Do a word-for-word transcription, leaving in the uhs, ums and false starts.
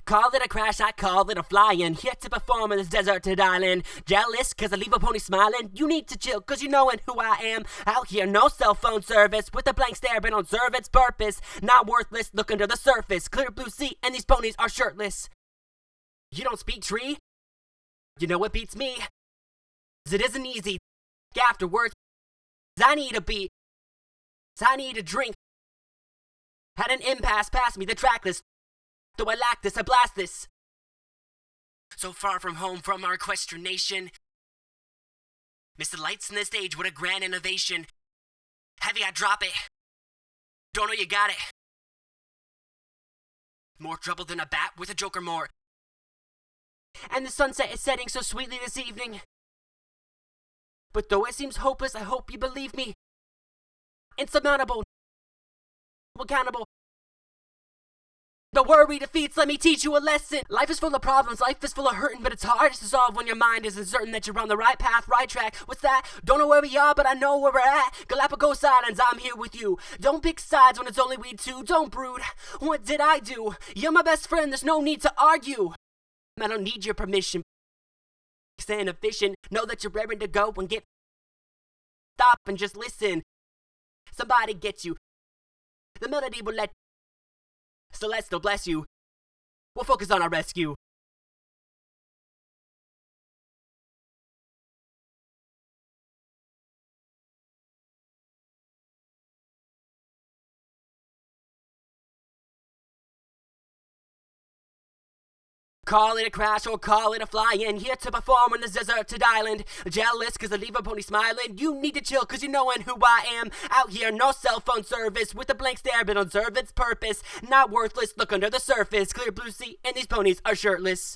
Call it a crash, I call it a flying. Here to perform in this deserted island. Jealous cause I leave a pony smiling. You need to chill cause you knowin' who I am. Out here, no cell phone service. With a blank stare, but don't serve its purpose. Not worthless, look under the surface. Clear blue sea and these ponies are shirtless. You don't speak tree? You know what beats me? Cause it isn't easy. Afterwards, I need a beat. I need a drink. Had an impasse pass me the track list. Though I lack this, I blast this. So far from home from our equestrian nation. Miss the lights in the stage, what a grand innovation. Heavy, I drop it. Don't know you got it. More trouble than a bat with a joker more. And the sunset is setting so sweetly this evening. But though it seems hopeless, I hope you believe me. Insurmountable. Accountable. The worry defeats, let me teach you a lesson. Life is full of problems, life is full of hurting, but it's hard to solve when your mind isn't certain that you're on the right path, right track. What's that? Don't know where we are, but I know where we're at. Galapagos Islands, I'm here with you. Don't pick sides when it's only we two. Don't brood. What did I do? You're my best friend, there's no need to argue. I don't need your permission. Stay inefficient. Know that you're raring to go and get. Stop and just listen. Somebody get you. The melody will let. Celeste will bless you. We'll focus on our rescue. Call it a crash or call it a fly-in. Here to perform on this deserted island. Jealous cause I leave a pony smiling. You need to chill cause you knowin' who I am. Out here, no cell phone service. With a blank stare, but don't serve its purpose. Not worthless, look under the surface. Clear blue sea and these ponies are shirtless.